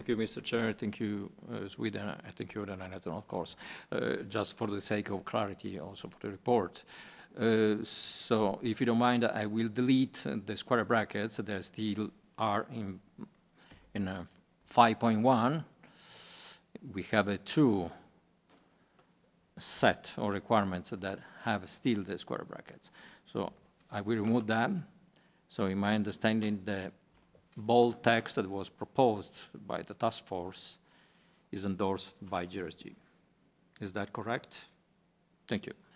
Thank you, Mr. Chair. Thank you, Sweden. Thank you, Renata, of course. Just for the sake of clarity, also for the report. So, if you don't mind, I will delete the square brackets that still are in 5.1. We have a two set of requirements that have still the square brackets. So I will remove them. So in my understanding, the bold text that was proposed by the task force is endorsed by GRSG. Is that correct? Thank you.